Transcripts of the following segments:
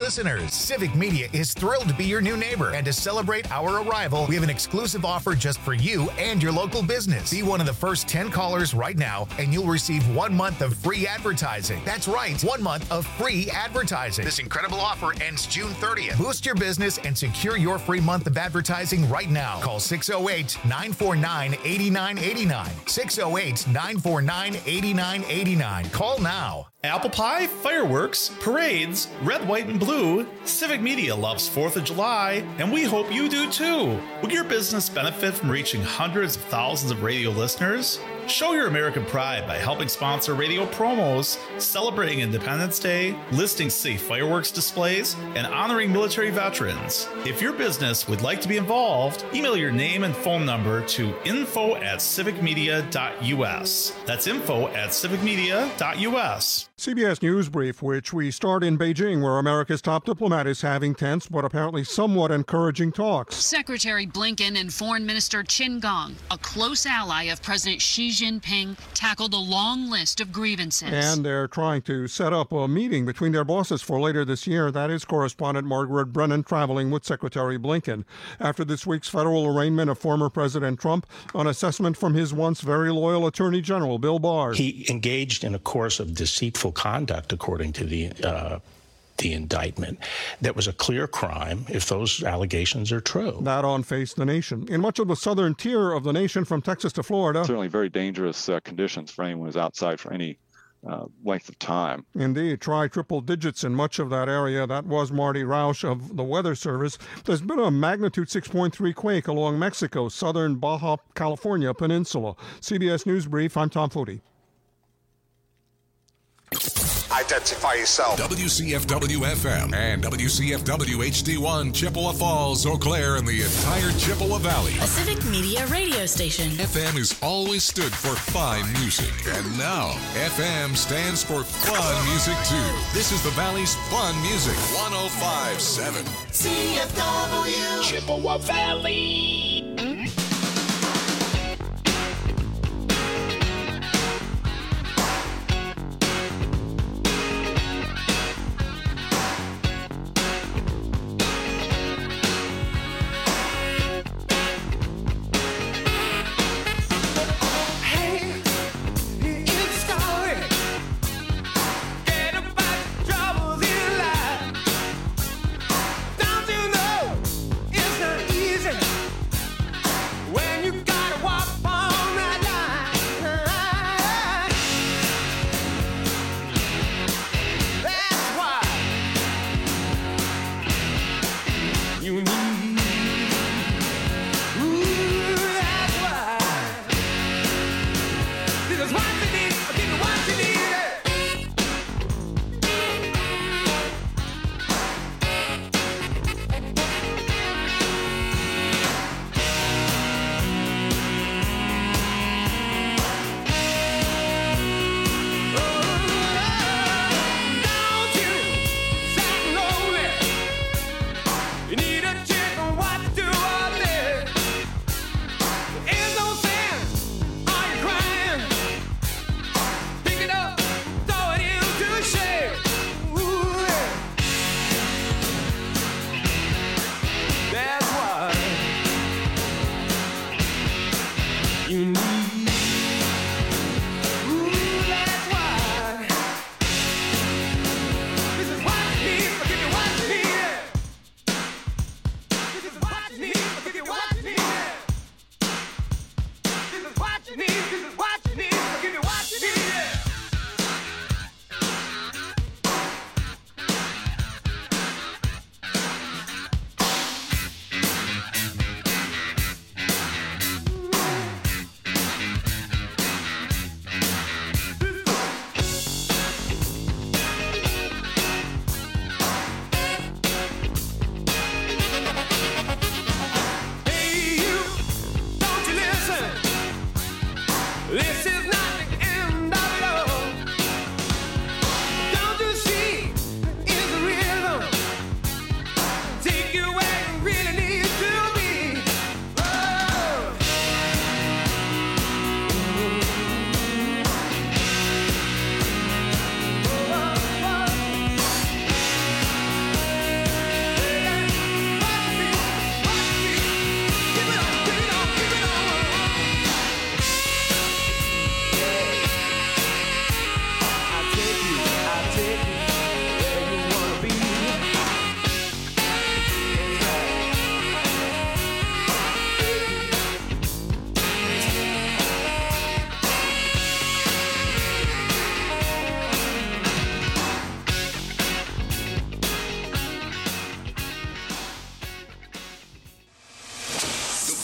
listeners. Civic Media is thrilled to be your new neighbor, and to celebrate our arrival, we have an exclusive offer just for you and your local business. Be one of the first 10 callers right now, and you'll receive 1 month of free advertising. That's right, 1 month of free advertising. This incredible offer ends June 30th. Boost your business and secure your free month of advertising right now. Call 608-949-8989. 608-949-8989. Call now. Apple pie, fireworks, parades, red, white, and blue. Civic Media loves 4th of July, and we hope you do too. Will your business benefit from reaching hundreds of thousands of radio listeners? Show your American pride by helping sponsor radio promos, celebrating Independence Day, listing safe fireworks displays, and honoring military veterans. If your business would like to be involved, email your name and phone number to info@civicmedia.us. That's info@civicmedia.us. CBS News Brief, which we start in Beijing, where America's top diplomat is having tense but apparently somewhat encouraging talks. Secretary Blinken and Foreign Minister Qin Gang, a close ally of President Xi Jinping, tackled a long list of grievances. And they're trying to set up a meeting between their bosses for later this year. That is correspondent Margaret Brennan traveling with Secretary Blinken. After this week's federal arraignment of former President Trump, an assessment from his once very loyal Attorney General, Bill Barr. He engaged in a course of deceitful conduct, according to the indictment. That was a clear crime if those allegations are true. That on Face the Nation. In much of the southern tier of the nation, from Texas to Florida. Certainly very dangerous conditions for anyone who's outside for any length of time. Indeed, try triple digits in much of that area. That was Marty Rausch of the Weather Service. There's been a magnitude 6.3 quake along Mexico's southern Baja California peninsula. CBS News Brief, I'm Tom Footy. Identify yourself. WCFW-FM and WCFW-HD1, Chippewa Falls, Eau Claire, and the entire Chippewa Valley. A Civic Media radio station. FM has always stood for fine music. And now, FM stands for fun music, too. This is the Valley's fun music. 105.7. CFW. Chippewa Valley.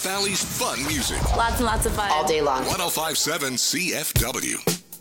Valley's fun music. Lots and lots of fun. All day long. 105.7 CFW.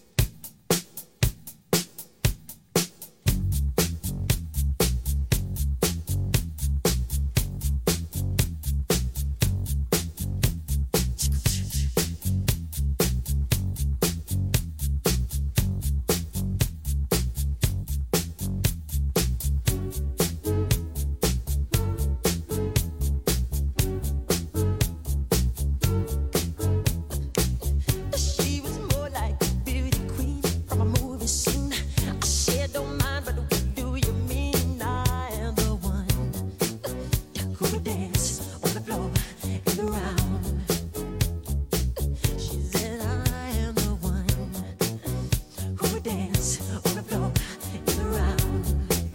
She was more like a beauty queen from a movie scene. I said, don't mind, but what do you mean? I am the one who would dance on the floor in the round. She said, I am the one who would dance on the floor in the round.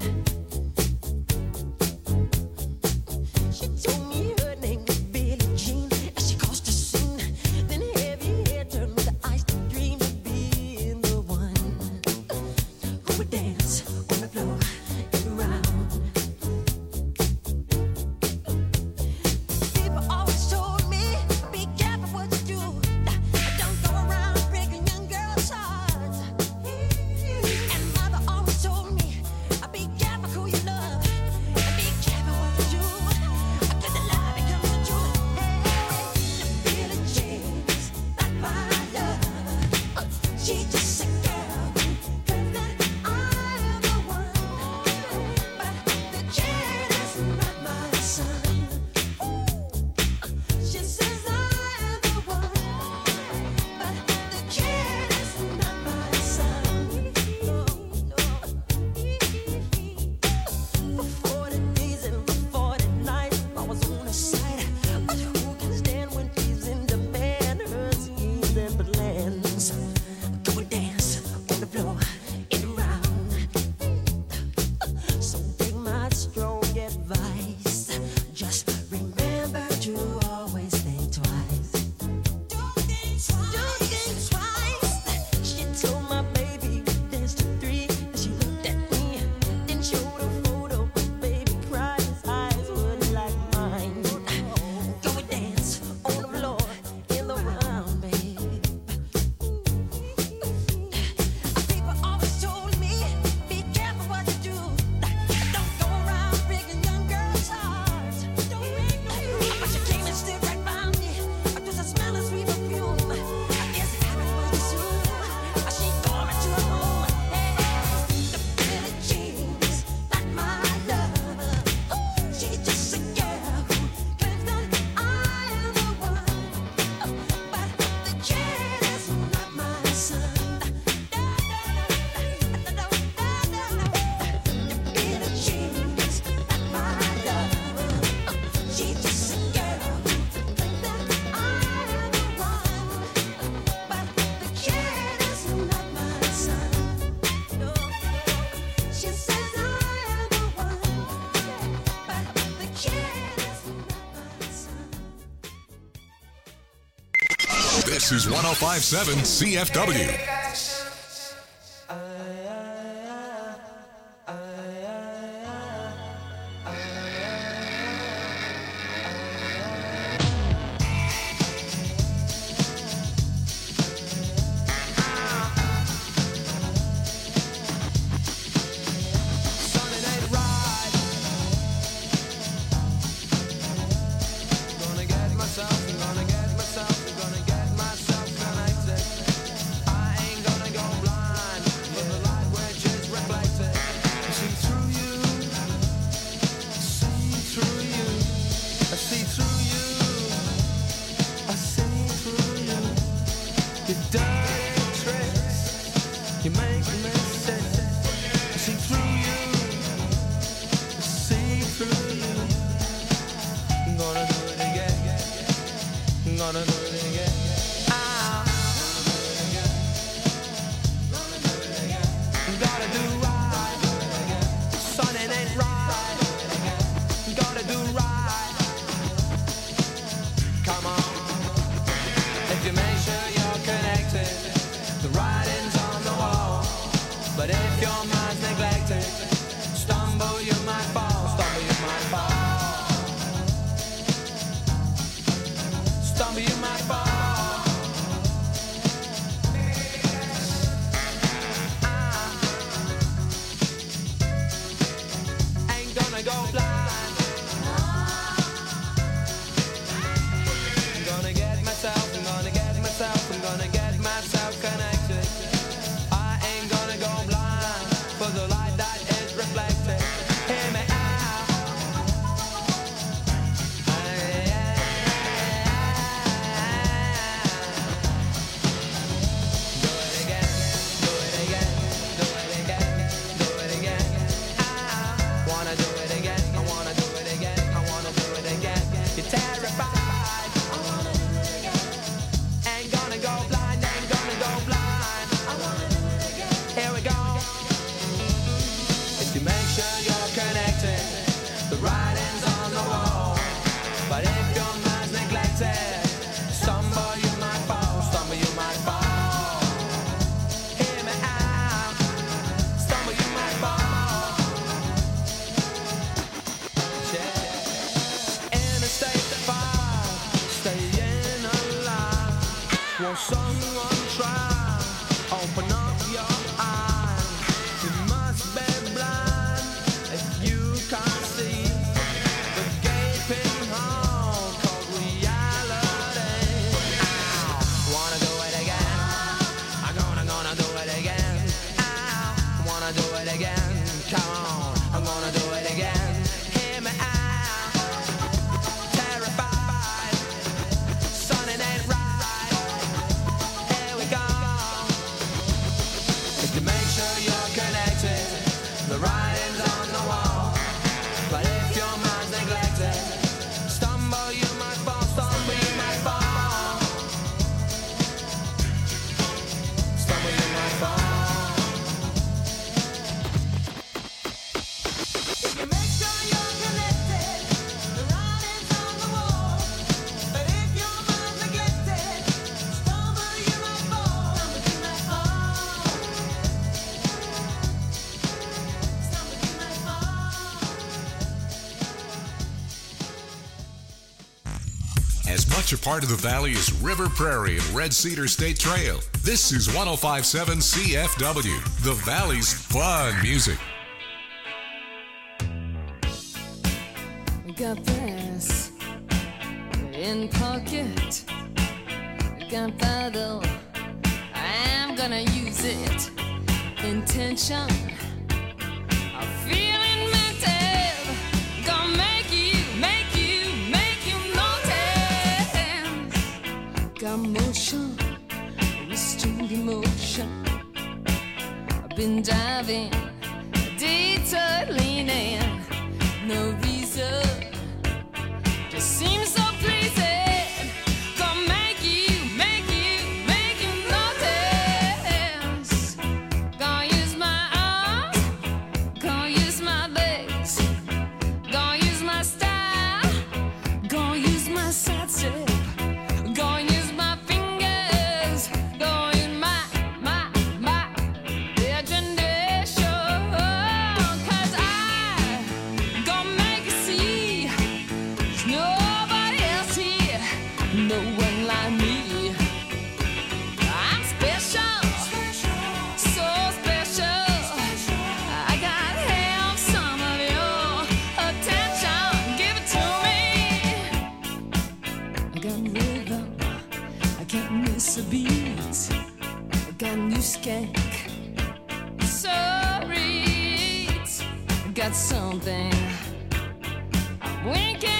She told me her name was Billie Jean as she caused a scene. Then heavy hair turned with the eyes to dream of being the one who would dance on the floor and around. People always told me, be careful what you do. Don't go around breaking young girls' hearts. And mother always told me, be careful who you love. And be careful what you do. Cause the lie becomes the truth. Billie Jean's not my love. She's just a girl who claims that I am the one. But the kid is not my son. She says I am the one. But the kid is not my son. For 40 days and for 40 nights, I was on her side. But who can stand when she's in demand? Her schemes and plans. Go and dance on the floor and around. So take my strong advice. Just remember to always think twice. Don't think twice. She told my baby dance to 3. Then she looked at me, then showed a photo. Baby cried, his eyes were like mine. Go and dance on the floor in the round, babe. People always told me, be careful what you do. Don't go around breaking young girls' hearts. But she came and stood right by me. Just a smell of sweet perfume. I guess it happened pretty soon. She called me to her room. The Billie Jean's not my love. She's just a girl who claims that I am the one. But the kid is not my son. Billie Jean's not my love. She's just a girl who claims that I am the one. But the kid is not my son. She says I am the one. But the kid is not my son. This is 105.7 CFW. Sunday night ride. Gonna get myself connected. I ain't as much a part of the valley as River Prairie and Red Cedar State Trail. This is 105.7 CFW, the valley's fun music. Got this in pocket, gunpowder, I'm gonna use it. Intention, I'm feeling mental, gonna make you notice. Got motion, restrained emotion, I've been diving, detour leaning, no reason. Just seems so pleasing. Gonna make you notice. Gonna use my arms, gonna use my legs, gonna use my style, gonna use my side step, gonna use my fingers, gonna use my imagination. 'Cause I gonna make you see. Nobody else here, no one like me. I'm special, so special. I gotta have some of your attention. Give it to me. I got rhythm, I can't miss a beat. I got new skank, so read. I got something winking.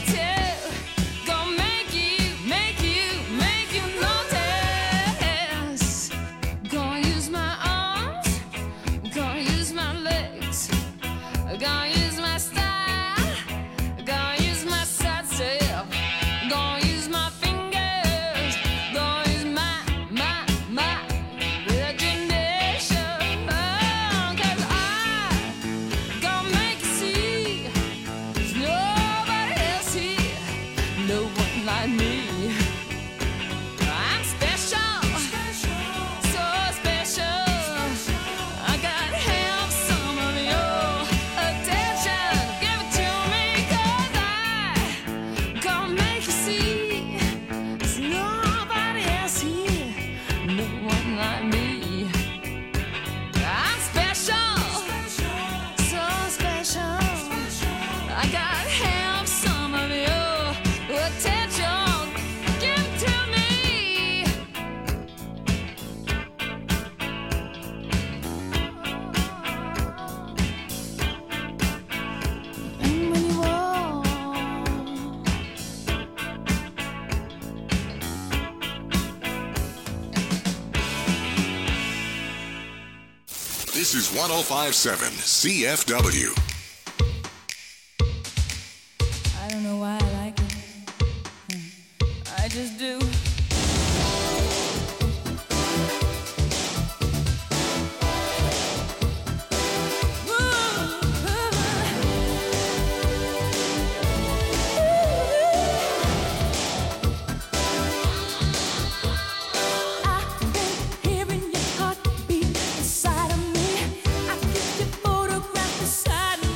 This is 105.7 CFW. I don't know why I like it. I just do. Hearing your heartbeat inside of me, I keep your photograph beside me.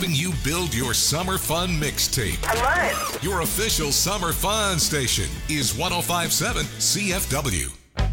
helping you build your summer fun mixtape. I love it. Your official summer fun station is 105.7 CFW.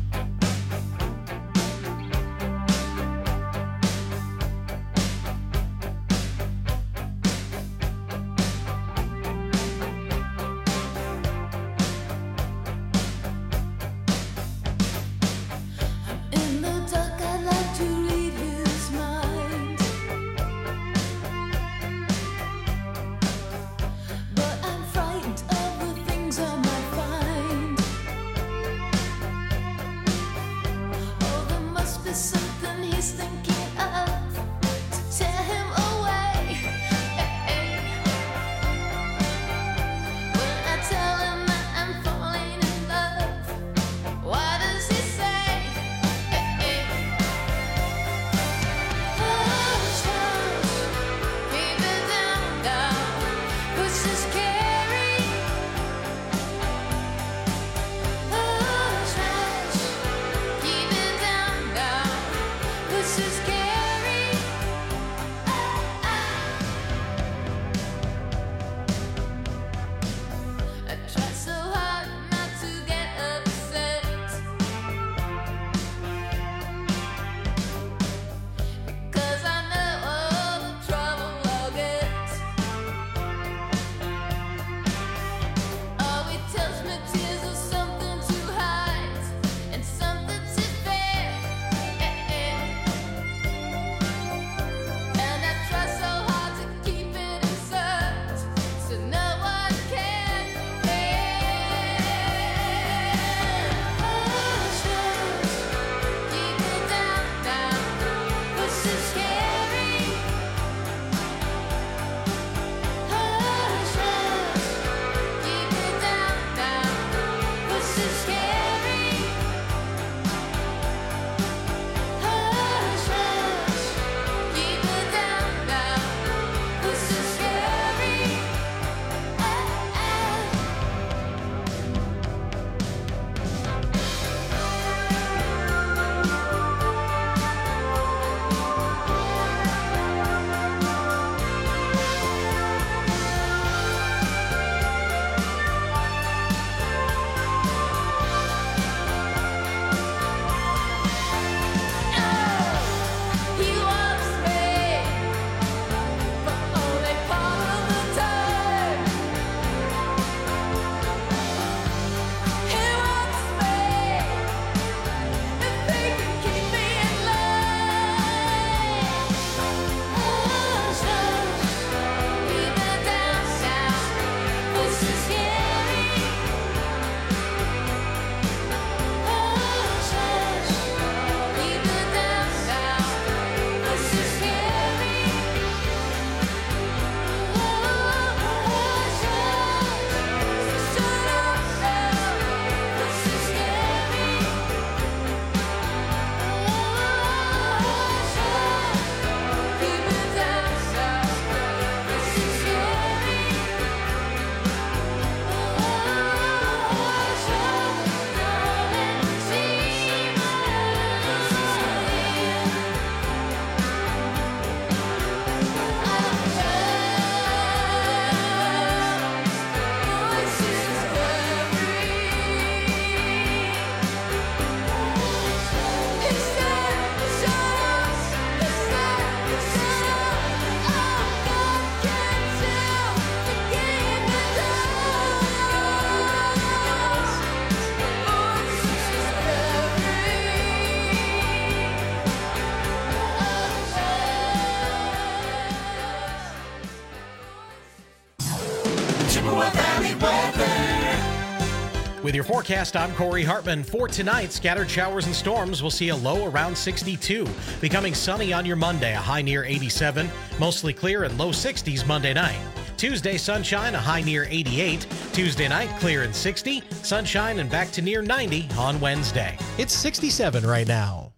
With your forecast, I'm Corey Hartman. For tonight, scattered showers and storms will see a low around 62. Becoming sunny on your Monday, a high near 87. Mostly clear and low 60s Monday night. Tuesday, sunshine, a high near 88. Tuesday night, clear and 60. Sunshine and back to near 90 on Wednesday. It's 67 right now.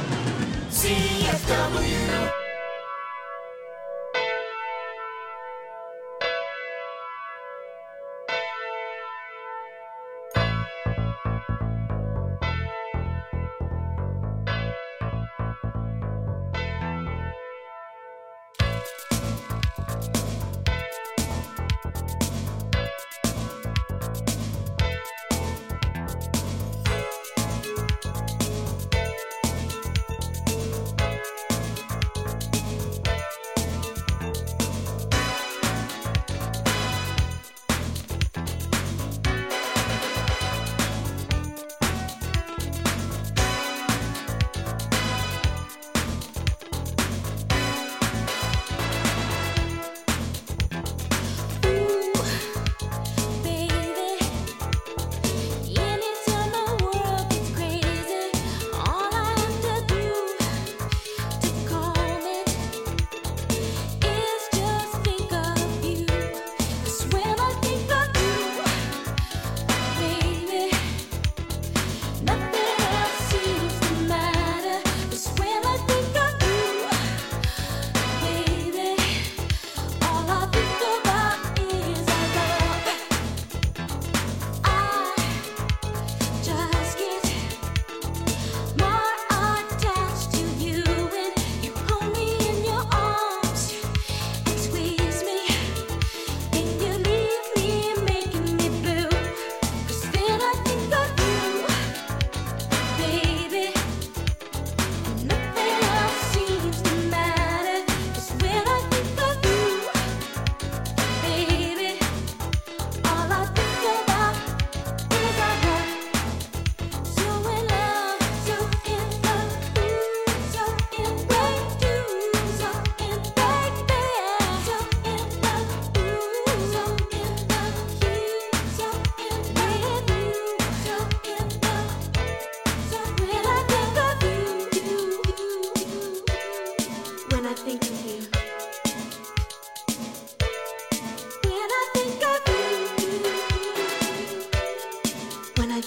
CFW.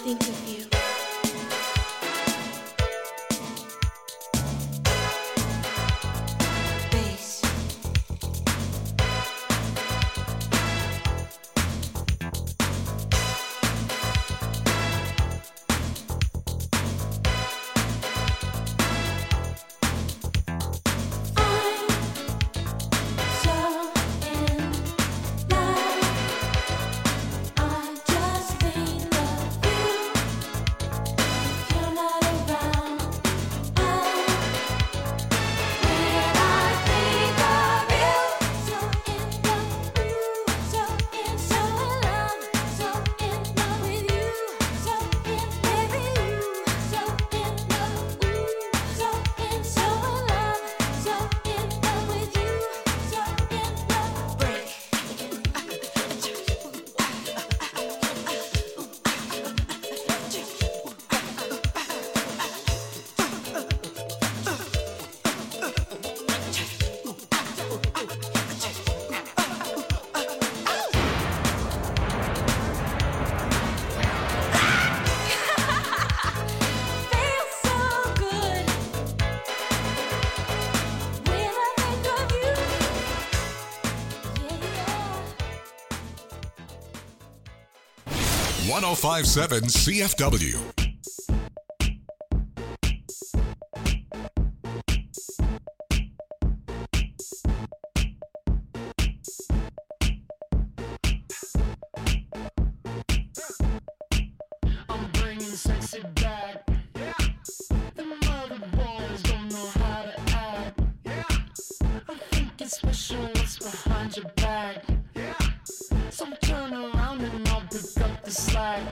think of you. .1057 CFW. I'm bringing sexy back. The mother boys don't know how to act. I think it's special what's behind your back. So turn around and I'll pick up the slack.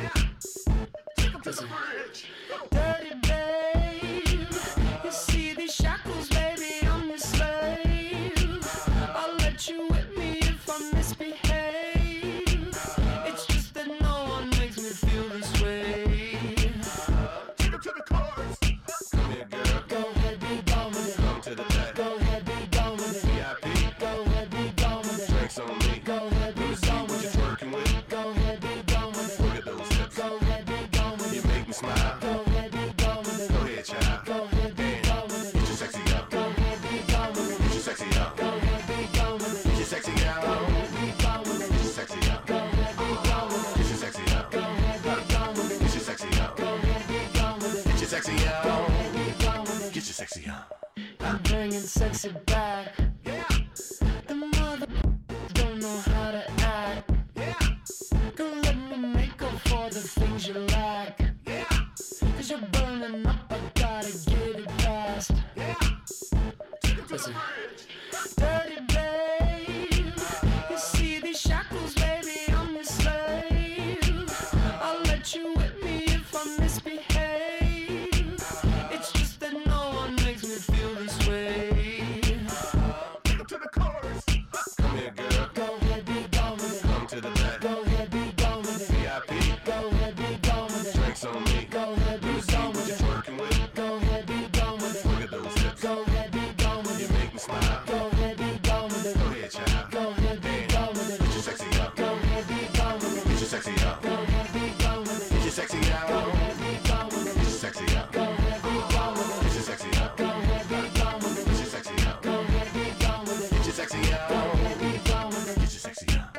Take 'em to the bridge. Dirty babe, you see these shackles, baby, I'm your slave. I'll let you whip me if I misbehave. It's just that no one makes me feel this way. Take 'em to the chorus. Come here, girl. Go ahead, be gone with it. Come to the back. Go ahead, be gone with it. VIP. Go ahead, be gone with it. Drinks on me. Go ahead, be gone with it. Working with. Go ahead, be gone with it. Look at those hips. Go ahead, be gone with it. You make me smile. Go ahead, be gone with it. Go ahead, child. Go ahead, be gone with it. Get your sexy up. Go ahead, be gone with it. Get your sexy up. Go ahead, be gone with it. Get your sexy out. Go ahead, be gone with it. Get your sexy up. Go ahead, be gone with it. Get your sexy up. Go ahead, be gone with it. Get your sexy up. Go ahead, be gone with it. Get your sexy up. Go ahead, be gone with it. Get your sexy up. I'm bringing sexy back. The mother don't know how to act. Go let me make up for the things you lack. Cause you're burning up, I gotta get it fast. Listen. Dirty babe, you see these shackles, baby, I'm your slave. I'll let you whip me if I misbehave. It's just that no one makes me feel this way. Take 'em to the chorus. Come here, girl. Go ahead, be gone with it. Come to the back. Go ahead, be gone with it. VIP. Go ahead, be gone with it. Drinks on me. Go ahead, be gone with it. Working with. Go ahead, be gone with it. Look at those hips. Go ahead, be gone with it. You make me smile. Go ahead, be gone with it. Go ahead, child. Go ahead, be gone with it. Get your sexy up. Go ahead, be gone with it. Get your sexy up. Go ahead, be gone with it. Get your sexy out. Go ahead, be gone with it. Get your sexy up. Go ahead, be gone with it. Get your sexy up. Go ahead, be gone with it. Get your sexy up. Go ahead, be gone with it. Get your sexy out. Go ahead, be gone with it. Get your sexy up.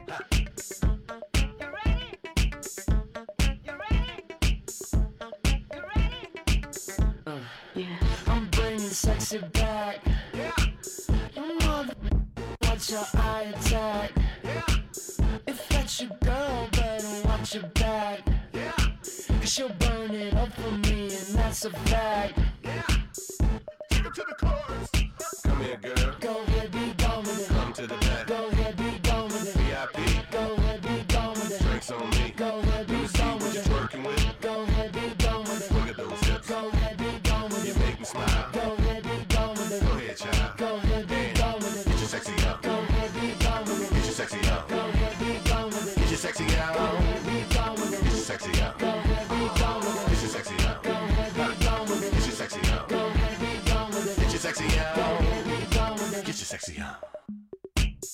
I'm bringing sexy back. Your mother, watch your eye attack. If that's your girl, better watch your back. Cause she'll burn it up for me, and that's a fact. Take 'em to the chorus. Come here, girl. Go ahead, be gone with it. Come to the back. Go ahead, be gone with it. VIP. Go ahead, be gone with it. Drinks on me. Go ahead, be gone with it. Working with. Go ahead, be gone with it. Look at those hips. Go ahead, be gone with it. You make me smile. Go ahead, be gone with it. Go ahead, child. Go ahead, be gone with it. Get your sexy up. Go ahead, be gone with it. Get your sexy up. Go ahead, be gone with it. Get your sexy out. Go ahead, be gone with it. Get your sexy up. Go ahead, be gone with it. Get your sexy up. Go ahead, be gone with it. Get your sexy up. Go ahead, be gone with it. Get your sexy out. Go ahead, be gone with it. Get your sexy up.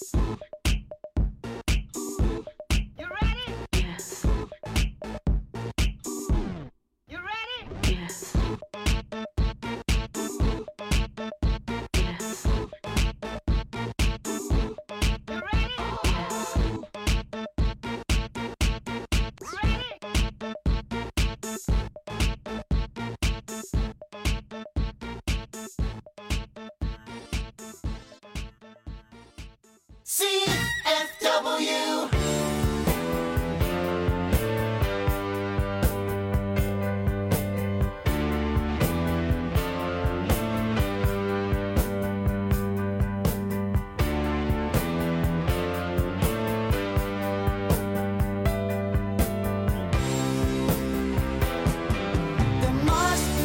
You ready? Yes.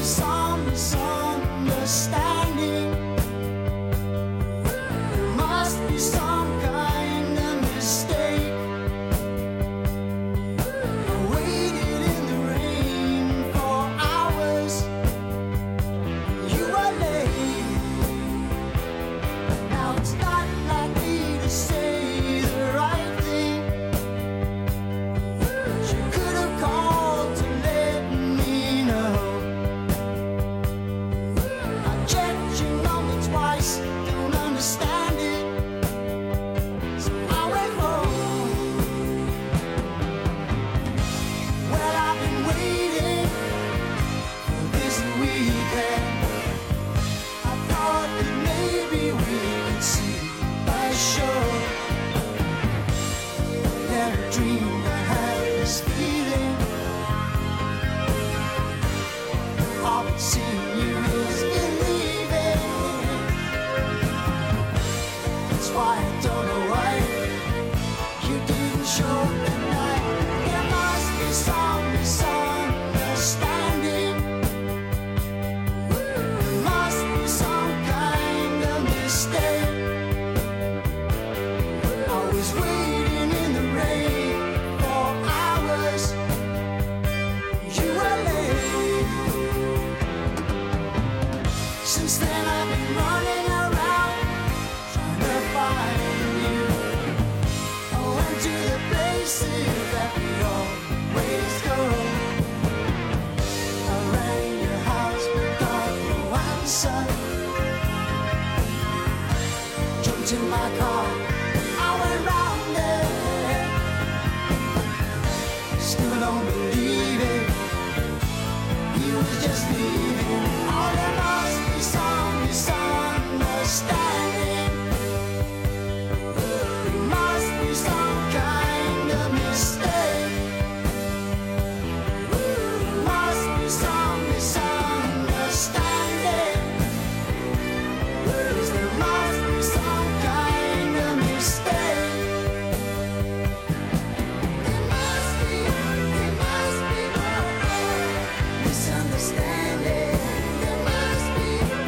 some misunderstanding. There must be some kind of mistake. I waited in the rain for hours. You were late. Now it's not like me to say the right thing. You could have called to let me know. I checked your number twice, don't understand it. So I went home. Well, I've been waiting for this weekend. I thought that maybe we could see a show. Never dreamed I had this feeling. All I've seen you is believing. That's why I don't know why you didn't show tonight. There must be some misunderstanding. There must be some kind of mistake. I was waiting in the rain for hours. You were late. Since then I've been running around trying to find you. I went to the places that we always go. I rang your house but got no answer. Jumped in my car, I went round there. Still don't believe it. He was just leaving. Oh, there must be some misunderstanding. There must be some kind of mistake. There must be some misunderstanding. Yes, there must be some kind of mistake. There must be misunderstanding. There must be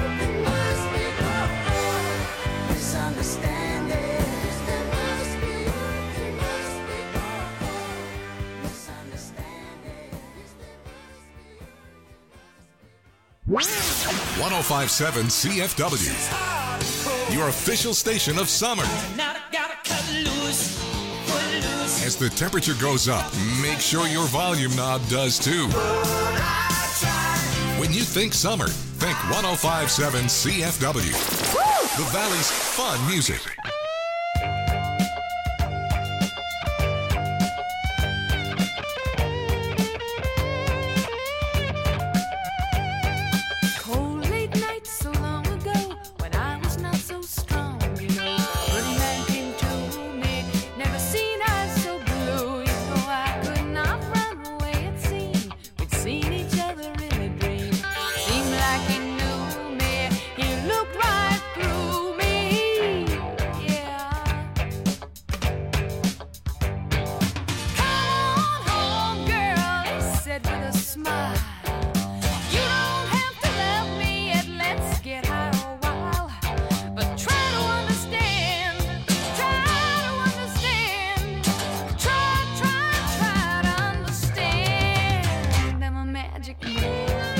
misunderstanding. There must be misunderstanding. 1057 CFW, your official station of summer. Now I gotta cut loose. As the temperature goes up, make sure your volume knob does too. When you think summer, think 1057 CFW, the Valley's fun music. Cold late nights so long ago when I was not so strong, you know. Good man came to me, never seen eyes so blue. You know I could not run away, it seemed. We'd seen each other in a dream. Seemed like he knew me, he looked right through me. Yeah. Come on home, girl, he said with a smile. You don't have to love me yet, let's get high a while. But try to understand, try to understand. Try to understand. I'm a magic man.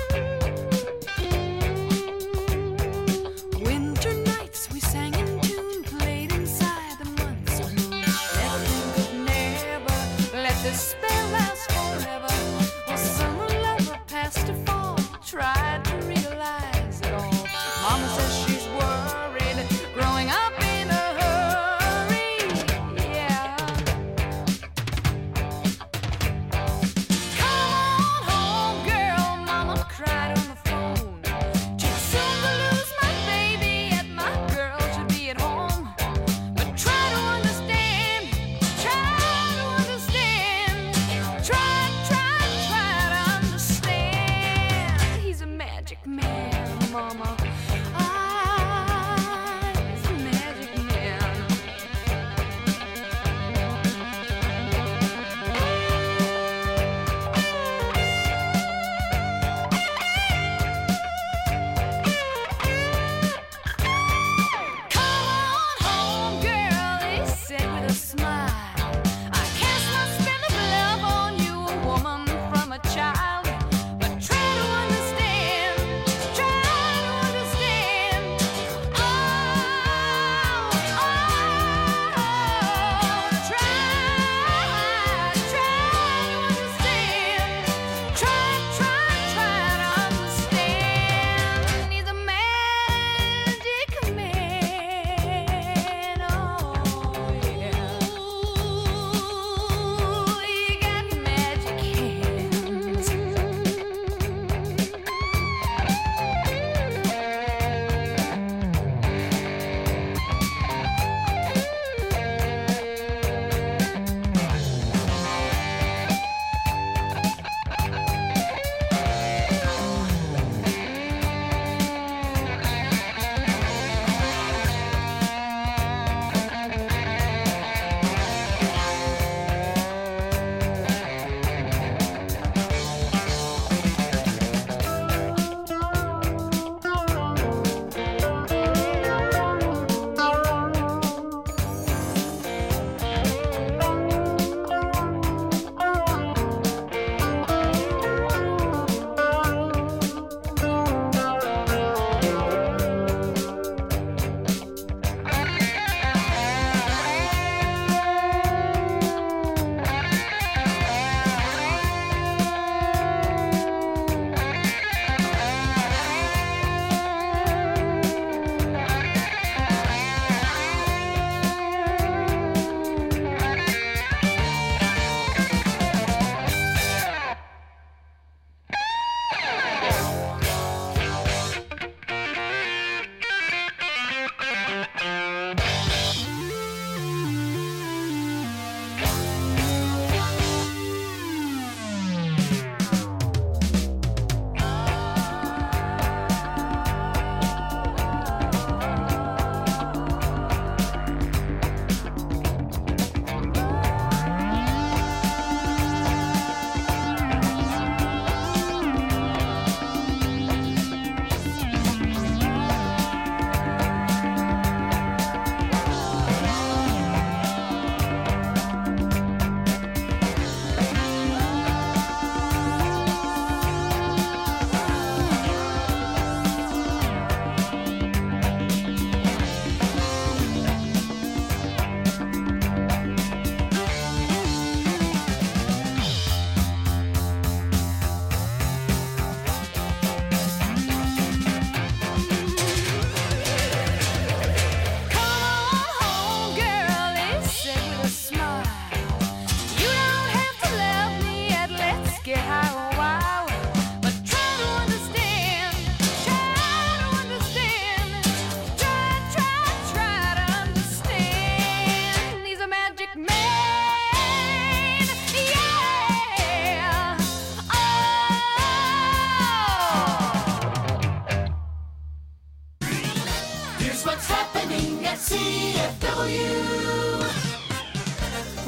Winter nights we sang in tune, played inside the months of moon. Nothing could never let this spell last forever. Well, summer lover past to fall, tried to realize it all. Mama says she's worried, growing up in a hurry. Yeah. Come on home, girl,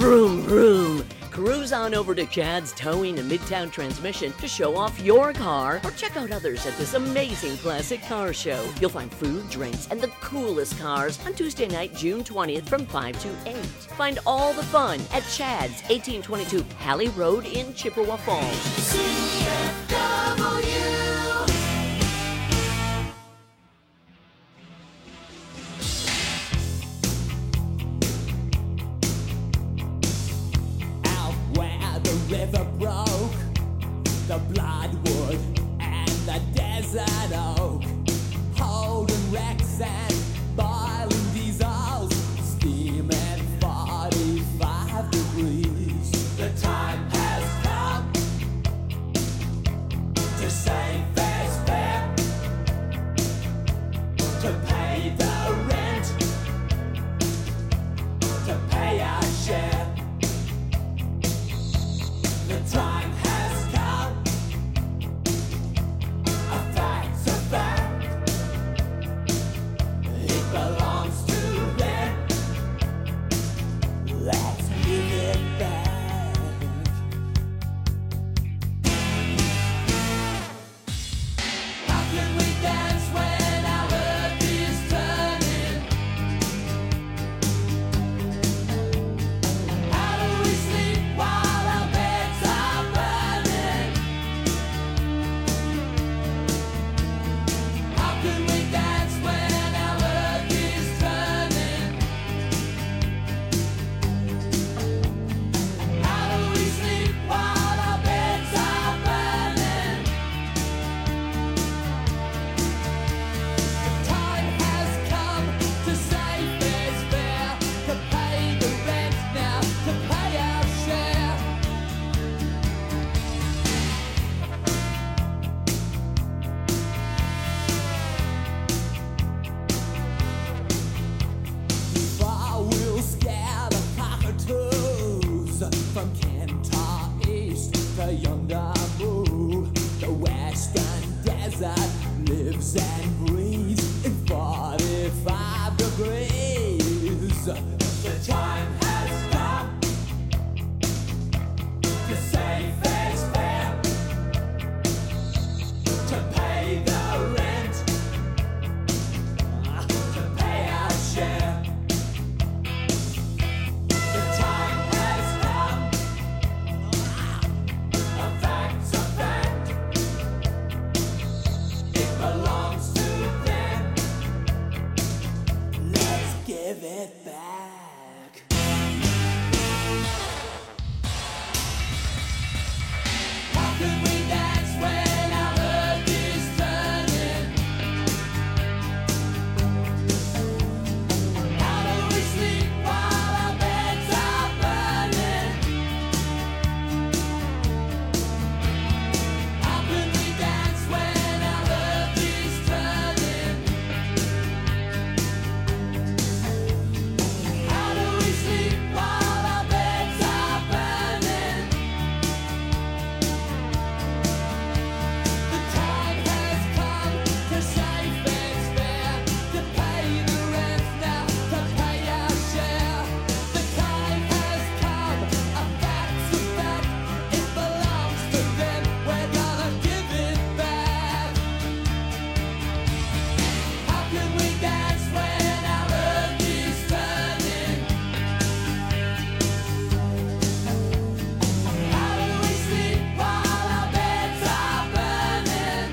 Vroom, vroom. Cruise on over to Chad's Towing and Midtown Transmission to show off your car or check out others at this amazing classic car show. You'll find food, drinks, and the coolest cars on Tuesday night, June 20th from 5 to 8. Find all the fun at Chad's, 1822 Halley Road in Chippewa Falls. The river broke, the bloodwood and the desert oak, holding wrecks and boiling diesels, steaming 45 degrees. The time has come to save fares fare, to pay the rent, to pay our share. The time has come. A fact's a fact. It belongs to them. Let's give it back. How can we dance when our earth is turning? How do we sleep while our beds are burning? How can we dance when our earth is turning? How do we sleep while our beds are burning? The time has come to save fares fare, to pay the rent now, to pay our share. Far we'll scare the cockatoos from Kentar East to yonder Moo. The western desert lives and breathes in 45 degrees. The time has come to save fares fare, to pay the rent, to pay our share. The time has come. A fact's a fact. It belongs to them. Let's give it back. How can we dance when our earth is turning? How do we sleep while our beds are burning? How can we dance when our earth is turning? How do we sleep while our beds are burning? The time has come to save fares fare, to pay the rent now, to pay our share. The time has come. A fact's a fact. It belongs to them. We're gonna give it back. How can we dance when our earth is turning? How do we sleep while our beds are burning?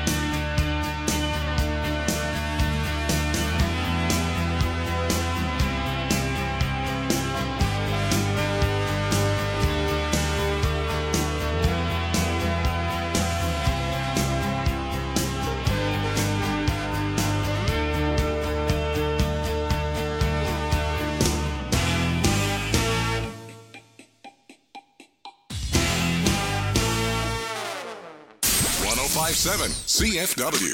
.1057 CFW.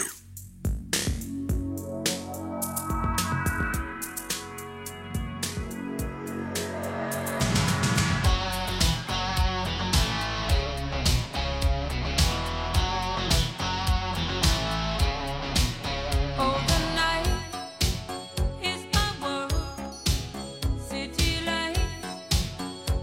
Oh, the night is my world, city lights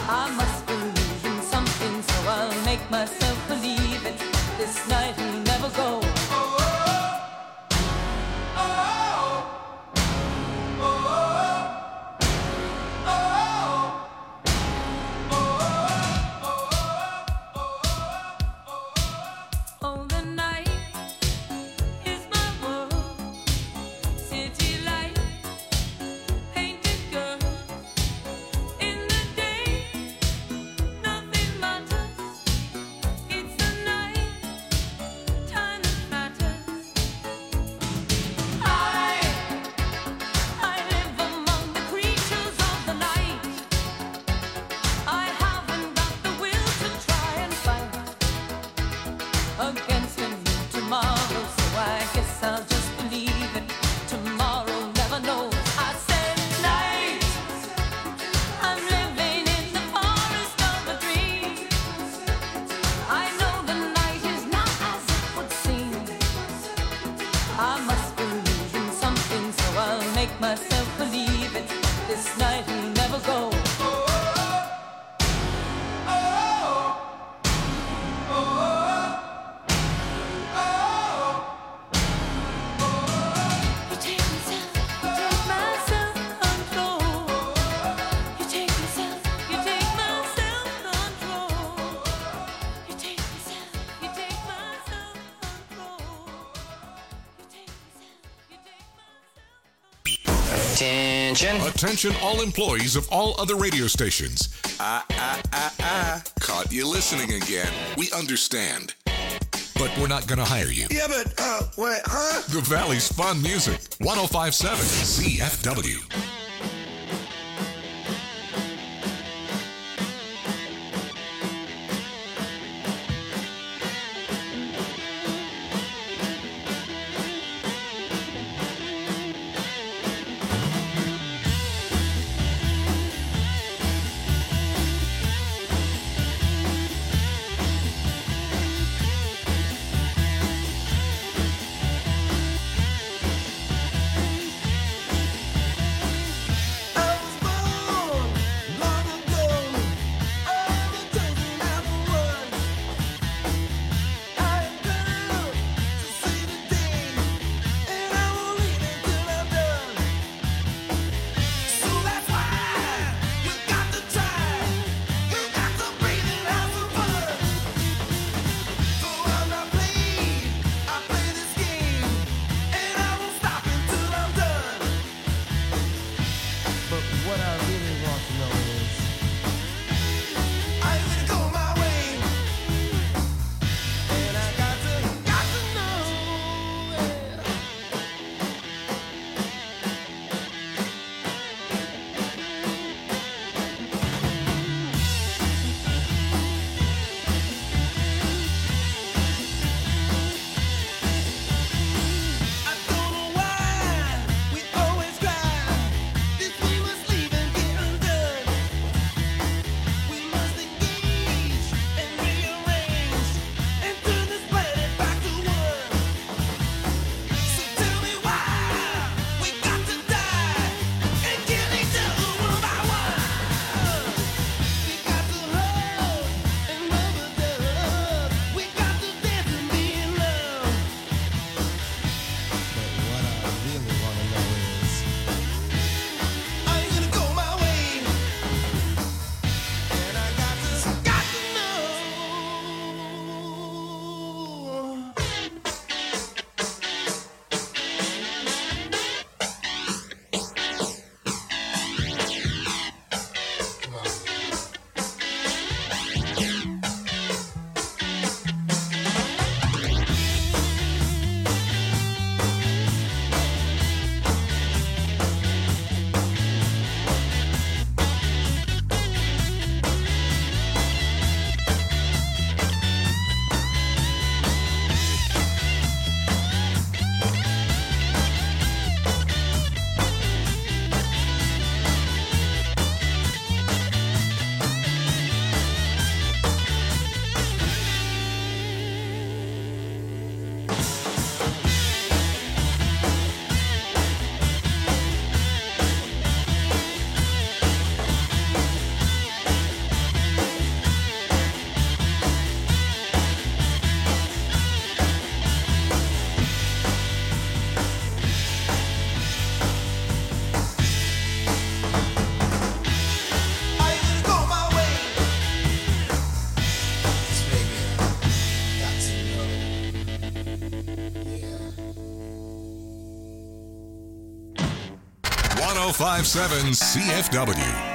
I must believe in something, so I'll make myself believe it. This night will never go. Against a new tomorrow, so I guess I'll just believe it. Tomorrow never knows. I said night. I'm living in the forest of a dream. I know the night is not as it would seem. I must believe in something, so I'll make myself believe it. This night will never go. Attention all employees of all other radio stations. Caught you listening again. We understand. But we're not going to hire you. Yeah, but, wait, huh? The Valley's Fun Music. 105.7 CFW. 1057 CFW.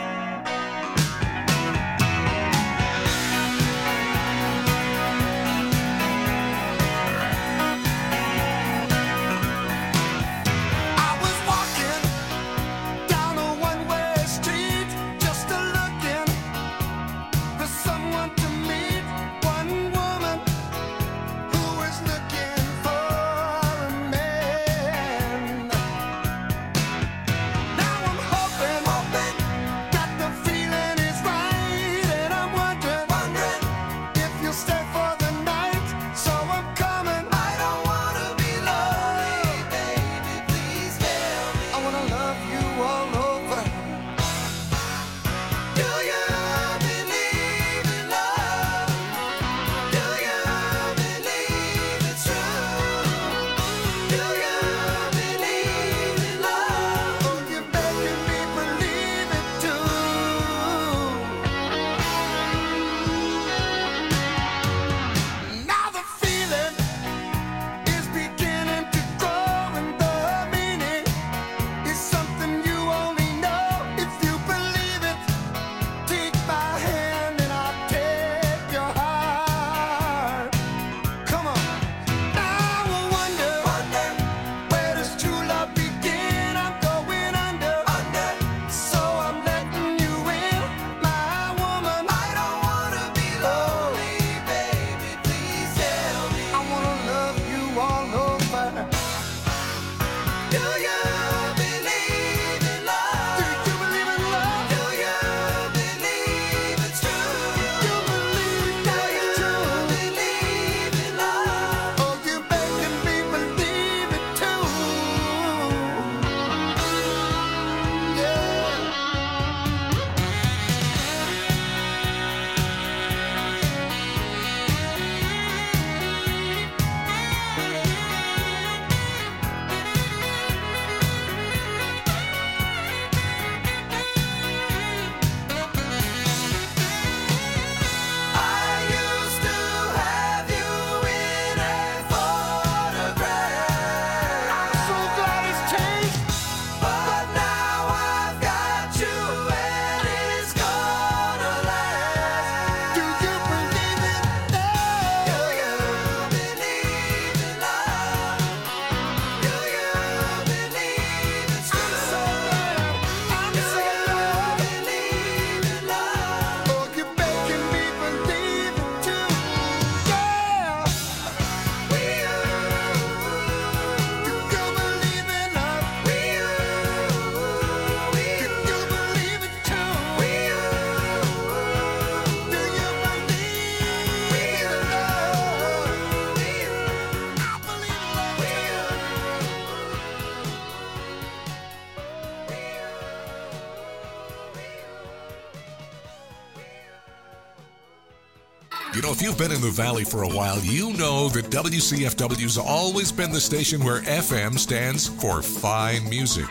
You know, if you've been in the Valley for a while, you know that WCFW's always been the station where FM stands for fine music.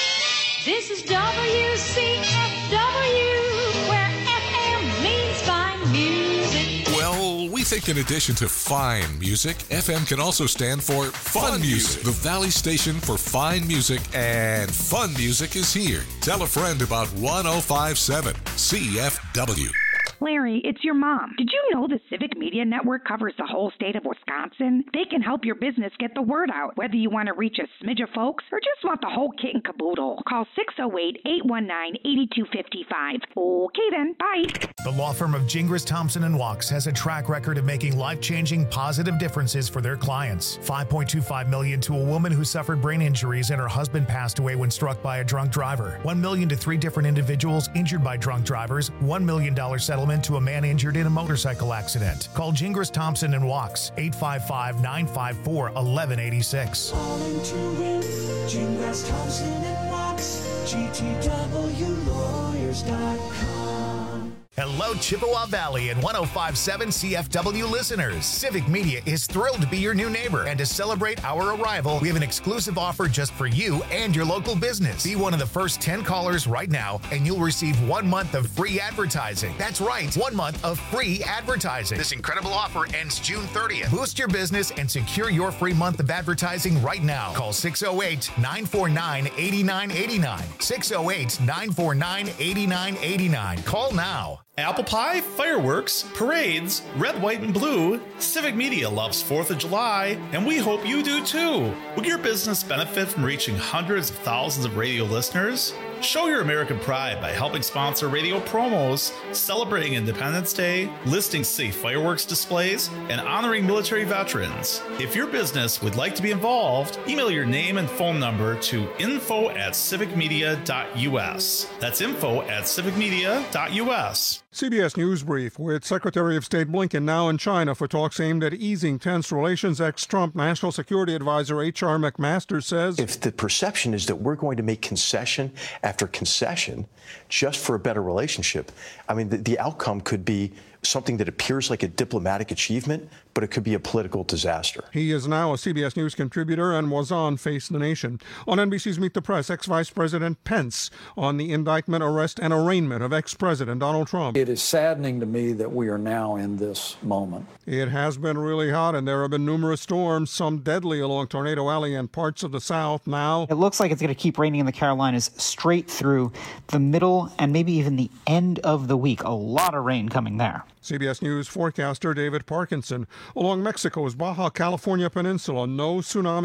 This is WCFW, where FM means fine music. Well, we think in addition to fine music, FM can also stand for fun music. The Valley station for fine music and fun music is here. Tell a friend about 1057 CFW. Larry, it's your mom. Did you know the Civic Media Network covers the whole state of Wisconsin? They can help your business get the word out, whether you want to reach a smidge of folks or just want the whole kit and caboodle. Call 608-819-8255. Okay then, bye. The law firm of Gingras, Thompson & Walks has a track record of making life-changing positive differences for their clients. $5.25 million to a woman who suffered brain injuries and her husband passed away when struck by a drunk driver. $1 million to 3 different individuals injured by drunk drivers. $1 million settlement to a man injured in a motorcycle accident. Call Gingras, Thompson & Walks, 855-954-1186. Calling to win, Gingras, Thompson & Walks, GTWlawyers.com. Hello, Chippewa Valley and 105.7 CFW listeners. Civic Media is thrilled to be your new neighbor, and to celebrate our arrival, we have an exclusive offer just for you and your local business. Be one of the first 10 callers right now, and you'll receive 1 month of free advertising. That's right, 1 month of free advertising. This incredible offer ends June 30th. Boost your business and secure your free month of advertising right now. Call 608-949-8989. 608-949-8989. Call now. Apple pie, fireworks, parades, red, white, and blue. Civic Media loves 4th of July, and we hope you do too. Will your business benefit from reaching hundreds of thousands of radio listeners? Show your American pride by helping sponsor radio promos, celebrating Independence Day, listing safe fireworks displays, and honoring military veterans. If your business would like to be involved, email your name and phone number to info@civicmedia.us. That's info@civicmedia.us. CBS News Brief with Secretary of State Blinken now in China for talks aimed at easing tense relations. Ex-Trump National Security Advisor H.R. McMaster says, if the perception is that we're going to make concession after concession just for a better relationship, I mean, the outcome could be something that appears like a diplomatic achievement, but it could be a political disaster. He is now a CBS News contributor and was on Face the Nation. On NBC's Meet the Press, ex-Vice President Pence on the indictment, arrest, and arraignment of ex-President Donald Trump. It is saddening to me that we are now in this moment. It has been really hot, and there have been numerous storms, some deadly along Tornado Alley and parts of the South. Now, it looks like it's going to keep raining in the Carolinas straight through the middle and maybe even the end of the week. A lot of rain coming there. CBS News forecaster David Parkinson. Along Mexico's Baja California Peninsula, no tsunami